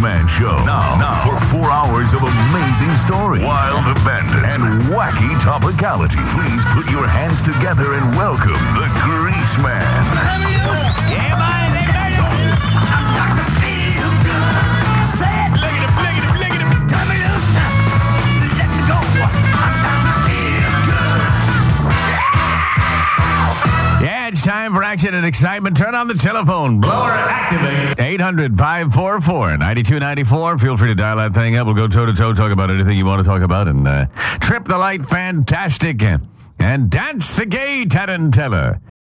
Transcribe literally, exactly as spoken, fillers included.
Man Show. Now, now, for four hours of amazing stories, wild abandon, and wacky topicality. Please put your hands together and welcome the Grease Man. Yeah, man, they heard it. I'm not to feel good. Say it. Look at him, look at him, look at him. Tell me loose. Let me go. I'm not to feel good. Yeah, it's time for action and excitement. Turn on the telephone. Blower activate. eight hundred, five four four, nine two nine four. Feel free to dial that thing up. We'll go toe-to-toe, talk about anything you want to talk about, and uh, trip the light fantastic and, and dance the gay tarantella.